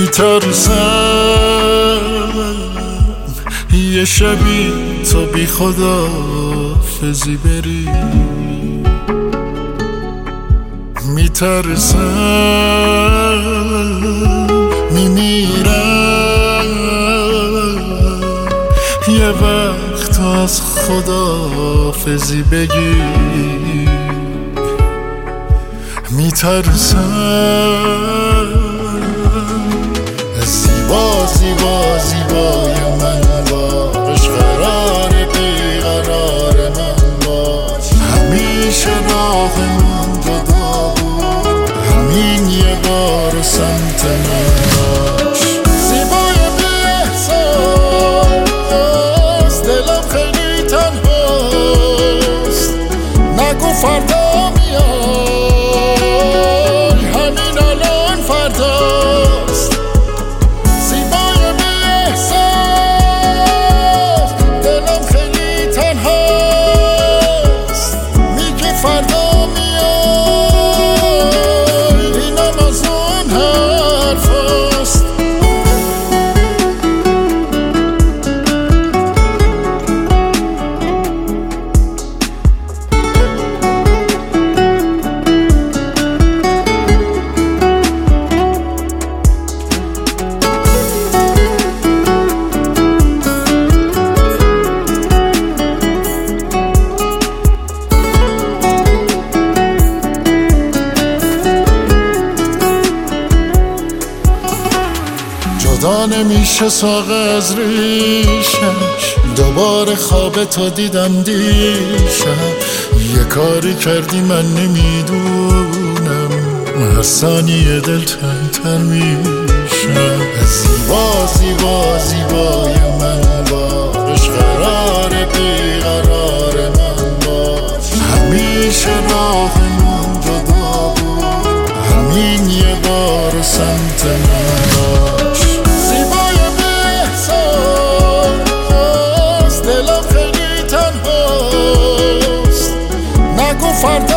میترسم یه شبی تو بی خداحافظی بری، میترسم میمیرم یه وقت از خداحافظی بگی، میترسم زیبا زیبا زیبای من باش، قرار بیقرار من باش، همیشه راهمون جدا بود، همین یه بار سمت من باش. زیبای بی احساس، دلم خیلی تنهاست، نگو فردا میای، همین الان فرداست. زیبای بی احساس، دلم خیلی تنهاست، میگی فردا میای، اینم از اون حرفاست. جدا نمیشه ساق از ریشش، دوباره خواب تو دیدم دیشب، یه کاری کردی من نمیدونم، هر ثانیه دل تنگ‌تر میشم. زیبا زیبا زیبای من باش، قرار بیقرار من باش، همیشه راهمون جدا بود، همین یه بار سمت من باش. زیبای بی احساس، دلم خیلی تنهاست، نگو فردا